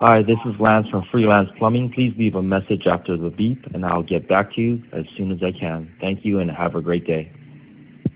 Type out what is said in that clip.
Hi, this is Lance from Freelance Plumbing. Please leave a message after the beep, and I'll get back to you as soon as I can. Thank you, and have a great day.